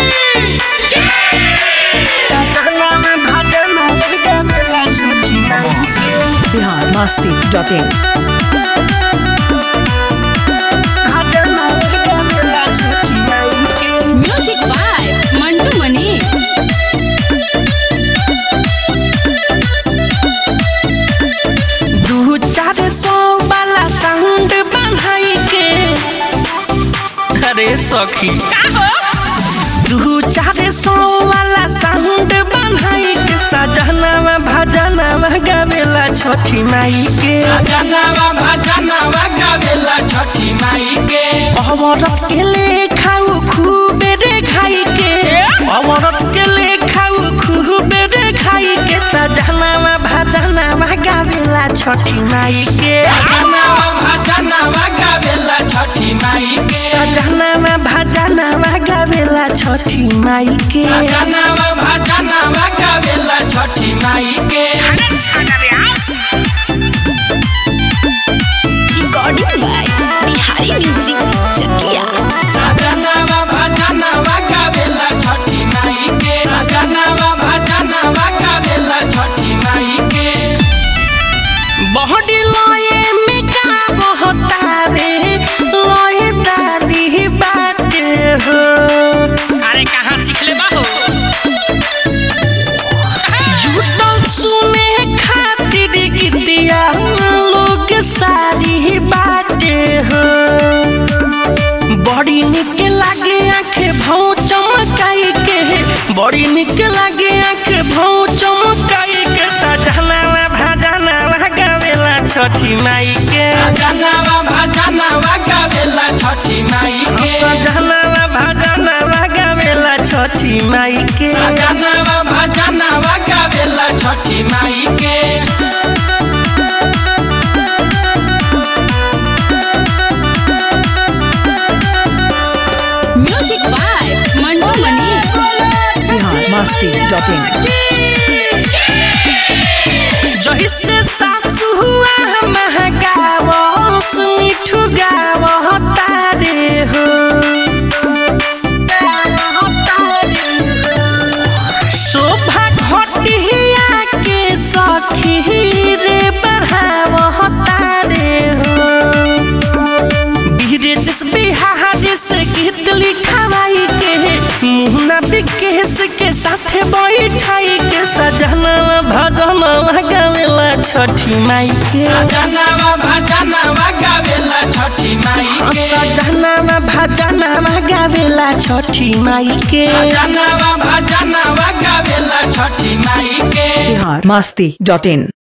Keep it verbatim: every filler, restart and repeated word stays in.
Bihar Masti dot in. Music by Mantu Mani. दू चार सौ वाला साउंड बनाई के अरे सखी दू चार सौ वाला साउंड बनाई के सजनावा भजनावा गावेला छठी माई के सजनावा भजनावा गावेला छठी माई के औरत के ले खाऊ खूबे रे खाई के औरत के ले खाऊ खूबे रे खाई के सजनावा भजनावा गावेला छठी माई के सजनावा भजनावा गावेला छठी माई के सजनावा भजनावा गावेला छठी माई के सजनावा भजनावा गावेला छठी माई के recording by Bihari music Chakiya. सजनावा भजनावा गावेला छठी माई के सजनावा भजनावा गावेला छठी माई के बहडी लये में का बहतावे लये दादी बाटे हो। अरे कहाँ सीखले बाहो जुटल सुने खातिर गीतिया लोग सारी बाटे हो। बड़ी निक लागे आँखें भौ चमकाई के बड़ी निक लागे आँखें भौ चमकाई के सजनावा भजनावा गावेला छठी माई के सजनावा भजनावा गावेला छठी माई के सजनावा भजनावा गावेला छठी माई के सजनावा भजनावा गावेला छठी माई के music by Mantu Mani. Bihar Masti dot in. जही से सासु हुआ महगावस मिठू गावतारे हो। शोभा घटिया के सखी रे बढ़ावतारे हो। बीरजस बिहारी से गीत लिखवाई के मुन्ना विकेश के साथे बैठाई के सजनावा भजनावा गावेला छठी माई के सजनावा भजनावा गावेला छठी माई के सजनावा भजनावा गावेला छठी माई के सजनावा भजनावा गावेला छठी माई के बिहार मस्ती डॉट इन।